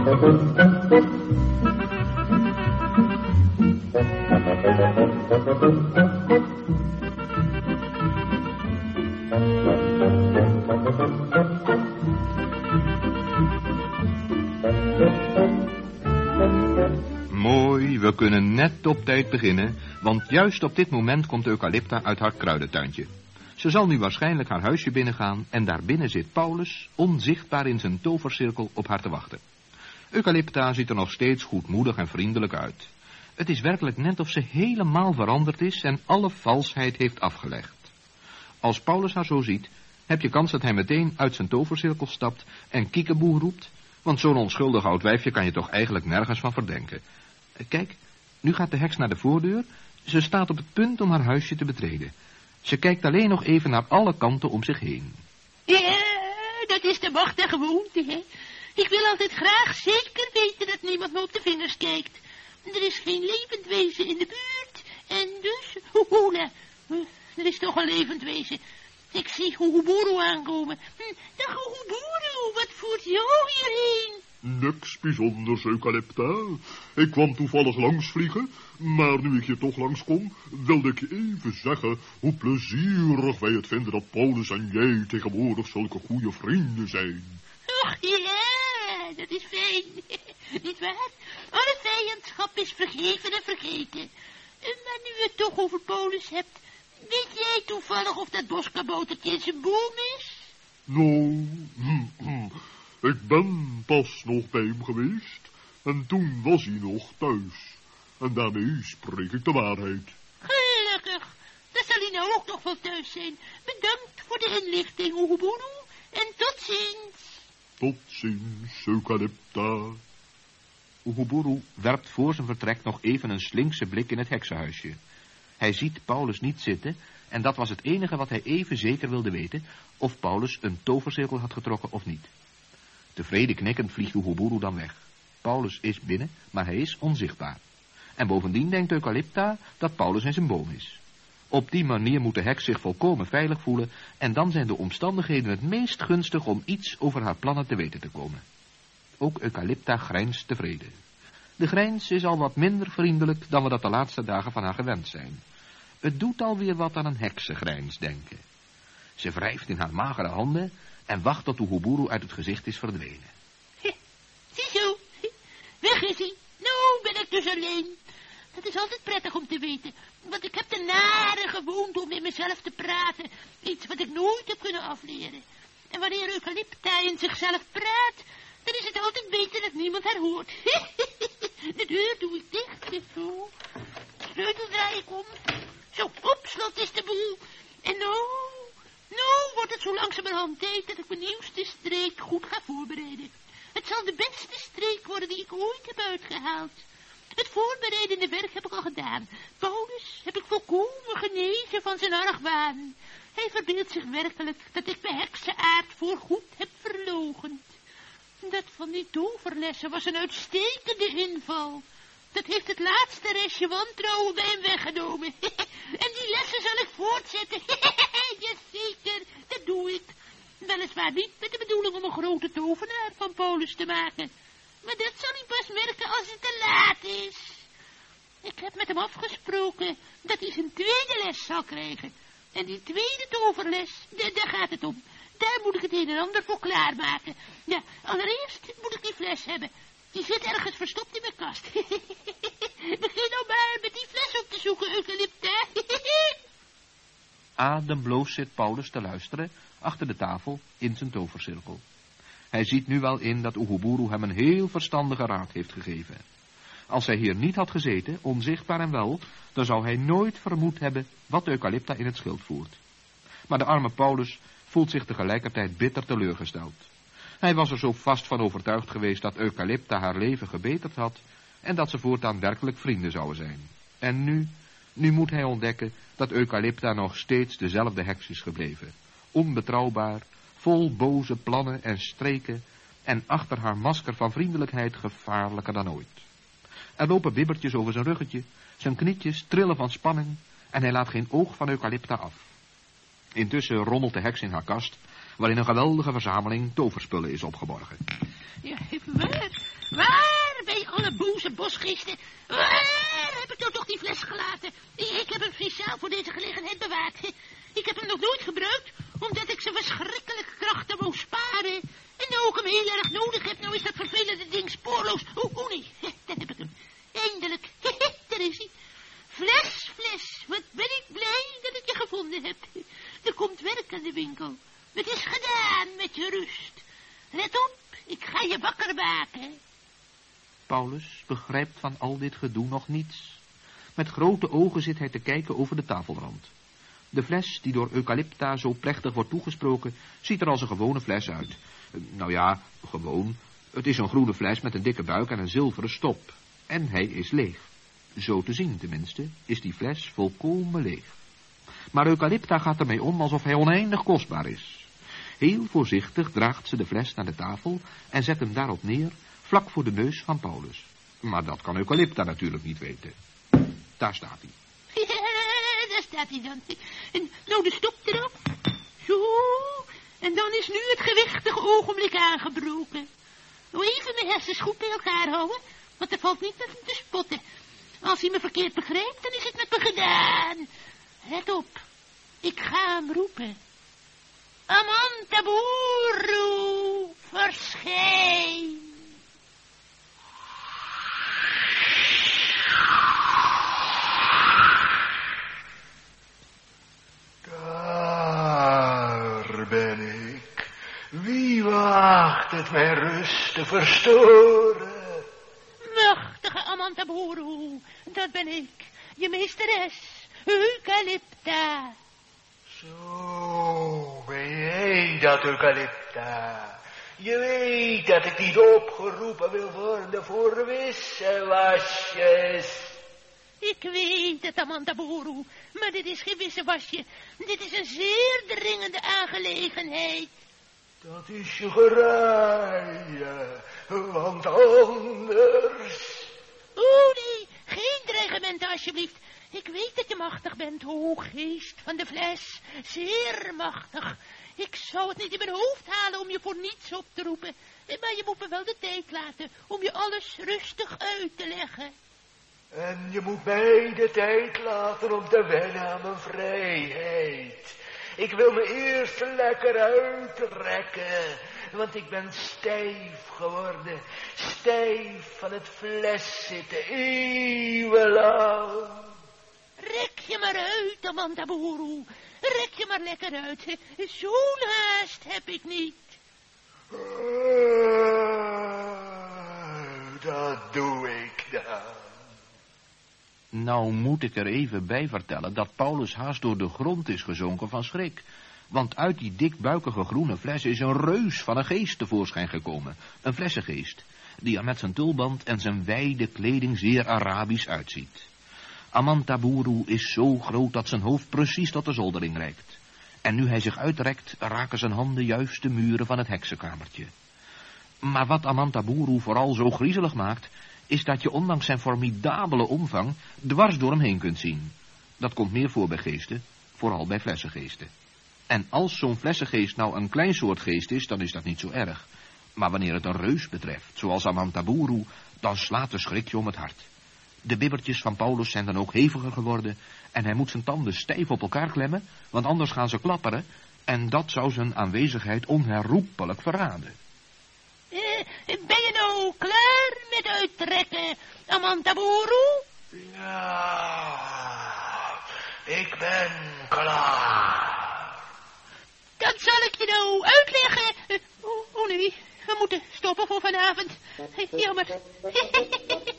Mooi, we kunnen net op tijd beginnen, want juist op dit moment komt Eucalypta uit haar kruidentuintje. Ze zal nu waarschijnlijk haar huisje binnengaan en daarbinnen zit Paulus, onzichtbaar in zijn tovercirkel, op haar te wachten. Eucalypta ziet er nog steeds goedmoedig en vriendelijk uit. Het is werkelijk net of ze helemaal veranderd is en alle valsheid heeft afgelegd. Als Paulus haar zo ziet, heb je kans dat hij meteen uit zijn tovercirkel stapt en kiekeboe roept, want zo'n onschuldig oud wijfje kan je toch eigenlijk nergens van verdenken. Kijk, nu gaat de heks naar de voordeur. Ze staat op het punt om haar huisje te betreden. Ze kijkt alleen nog even naar alle kanten om zich heen. Ja, dat is de macht der gewoonte, hè. Ik wil altijd graag zeker weten dat niemand me op de vingers kijkt. Er is geen levend wezen in de buurt. En dus, hoela, er is toch een levend wezen. Ik zie Hoeboeroe aankomen. Dag Hoeboeroe, wat voert jou hierheen? Niks bijzonders, Eucalypta. Ik kwam toevallig langsvliegen, maar nu ik hier toch langskom, wilde ik je even zeggen hoe plezierig wij het vinden dat Paulus en jij tegenwoordig zulke goede vrienden zijn. Och ja, dat is fijn. Niet waar? Alle vijandschap is vergeven en vergeten. Maar nu je het toch over Paulus hebt, weet jij toevallig of dat boskaboutertje in zijn boom is? Nou, ik ben pas nog bij hem geweest en toen was hij nog thuis. En daarmee spreek ik de waarheid. Gelukkig, dan zal hij nou ook nog wel thuis zijn. Bedankt voor de inlichting, Oegeboeroe, en tot ziens. Tot ziens, Eucalypta. Oegeboeroe werpt voor zijn vertrek nog even een slinkse blik in het heksenhuisje. Hij ziet Paulus niet zitten en dat was het enige wat hij even zeker wilde weten, of Paulus een tovercirkel had getrokken of niet. Tevreden knikkend vliegt Oegeboeroe dan weg. Paulus is binnen, maar hij is onzichtbaar. En bovendien denkt Eucalypta dat Paulus in zijn boom is. Op die manier moet de heks zich volkomen veilig voelen en dan zijn de omstandigheden het meest gunstig om iets over haar plannen te weten te komen. Ook Eucalypta grijnst tevreden. De grijns is al wat minder vriendelijk dan we dat de laatste dagen van haar gewend zijn. Het doet alweer wat aan een heksengrijns denken. Ze wrijft in haar magere handen en wacht tot Oegeboeroe uit het gezicht is verdwenen. Ziezo, weg is hij. Nou ben ik dus alleen. Dat is altijd prettig om te weten, want ik heb de nare gewoonte om in mezelf te praten. Iets wat ik nooit heb kunnen afleren. En wanneer Eucalypta in zichzelf praat, dan is het altijd beter dat niemand haar hoort. De deur doe ik dicht, zo. Sleutel draai ik om. Zo, op slot is de boel. En nou wordt het zo langzamerhand tijd dat ik mijn nieuwste streek goed ga voorbereiden. Het zal de beste streek worden die ik ooit heb uitgehaald. Het voorbereidende werk heb ik al gedaan. Paulus heb ik volkomen genezen van zijn argwaan. Hij verbeeldt zich werkelijk dat ik mijn heksenaard voorgoed heb verloochend. Dat van die toverlessen was een uitstekende inval. Dat heeft het laatste restje wantrouwen bij hem weggenomen. En die lessen zal ik voortzetten. Jazeker, dat doe ik. Weliswaar niet met de bedoeling om een grote tovenaar van Paulus te maken. Maar dat zal hij pas merken als het te laat is. Ik heb met hem afgesproken dat hij zijn tweede les zal krijgen. En die tweede toverles, daar gaat het om. Daar moet ik het een en ander voor klaarmaken. Ja, allereerst moet ik die fles hebben. Die zit ergens verstopt in mijn kast. Begin nou maar met die fles op te zoeken, Eucalypta. Ademloos zit Paulus te luisteren achter de tafel in zijn tovercirkel. Hij ziet nu wel in dat Oegeboeroe hem een heel verstandige raad heeft gegeven. Als hij hier niet had gezeten, onzichtbaar en wel, dan zou hij nooit vermoed hebben wat Eucalypta in het schild voert. Maar de arme Paulus voelt zich tegelijkertijd bitter teleurgesteld. Hij was er zo vast van overtuigd geweest dat Eucalypta haar leven gebeterd had en dat ze voortaan werkelijk vrienden zouden zijn. En nu moet hij ontdekken dat Eucalypta nog steeds dezelfde heks is gebleven. Onbetrouwbaar, vol boze plannen en streken en achter haar masker van vriendelijkheid gevaarlijker dan ooit. Er lopen bibbertjes over zijn ruggetje, zijn knietjes trillen van spanning en hij laat geen oog van Eucalypta af. Intussen rommelt de heks in haar kast, waarin een geweldige verzameling toverspullen is opgeborgen. Ja, even waar. Waar ben je alle boze bosgeesten? Waar heb ik nou toch die fles gelaten? Ik heb hem speciaal voor deze gelegenheid bewaard. Ik heb hem nog nooit gebruikt, omdat ik zijn verschrikkelijke krachten wou sparen. En nu ik hem heel erg nodig heb, nou is dat vervelende ding spoorloos. Oh nee, daar heb ik hem. Eindelijk, daar is hij. Fles, wat ben ik blij dat ik je gevonden heb. Er komt werk aan de winkel. Het is gedaan met je rust. Let op, ik ga je wakker maken. Paulus begrijpt van al dit gedoe nog niets. Met grote ogen zit hij te kijken over de tafelrand. De fles die door Eucalypta zo plechtig wordt toegesproken, ziet er als een gewone fles uit. Nou ja, gewoon. Het is een groene fles met een dikke buik en een zilveren stop. En hij is leeg. Zo te zien tenminste, is die fles volkomen leeg. Maar Eucalypta gaat ermee om alsof hij oneindig kostbaar is. Heel voorzichtig draagt ze de fles naar de tafel en zet hem daarop neer, vlak voor de neus van Paulus. Maar dat kan Eucalypta natuurlijk niet weten. Daar staat hij. Ja, daar staat hij dan. En nou de stop erop. Zo. En dan is nu het gewichtige ogenblik aangebroken. Nou even mijn hersens goed bij elkaar houden, want er valt niet met hem te spotten. Als hij me verkeerd begrijpt, dan is het met me gedaan. Let op. Ik ga hem roepen. Amantaburu, verschijn. Daar ben ik. Wie waagt het mijn rust te verstoren? Machtige Amantaburu, dat ben ik, je meesteres, Eucalypta. Zo, ben jij dat, Eucalypta? Je weet dat ik niet opgeroepen wil worden voor wissewasjes. Ik weet het, Amantaburu, maar dit is geen wissewasje. Dit is een zeer dringende aangelegenheid. Dat is je geraaien, want anders... Oh nee, geen dreigementen alsjeblieft. Ik weet dat je machtig bent, o geest van de fles. Zeer machtig. Ik zou het niet in mijn hoofd halen om je voor niets op te roepen. Maar je moet me wel de tijd laten om je alles rustig uit te leggen. En je moet mij de tijd laten om te wennen aan mijn vrijheid. Ik wil me eerst lekker uitrekken, want ik ben stijf geworden. Stijf van het fles zitten, eeuwenlang. Rek je maar uit, Amantaburu. Rek je maar lekker uit. Zo'n haast heb ik niet. Dat doe ik dan. Nou moet ik er even bij vertellen dat Paulus haast door de grond is gezonken van schrik. Want uit die dikbuikige groene fles is een reus van een geest tevoorschijn gekomen. Een flessengeest, die er met zijn tulband en zijn wijde kleding zeer Arabisch uitziet. Amantaburu is zo groot dat zijn hoofd precies tot de zoldering reikt. En nu hij zich uitrekt, raken zijn handen juist de muren van het heksenkamertje. Maar wat Amantaburu vooral zo griezelig maakt, is dat je ondanks zijn formidabele omvang dwars door hem heen kunt zien. Dat komt meer voor bij geesten, vooral bij flessengeesten. En als zo'n flessengeest nou een klein soort geest is, dan is dat niet zo erg. Maar wanneer het een reus betreft, zoals Amantaburu, dan slaat de schrik je om het hart. De bibbertjes van Paulus zijn dan ook heviger geworden en hij moet zijn tanden stijf op elkaar klemmen, want anders gaan ze klapperen en dat zou zijn aanwezigheid onherroepelijk verraden. Ben je nou klaar met uittrekken, Amantaburu? Ja, ik ben klaar. Dat zal ik je nou uitleggen. Oh nee, we moeten stoppen voor vanavond. Jammer.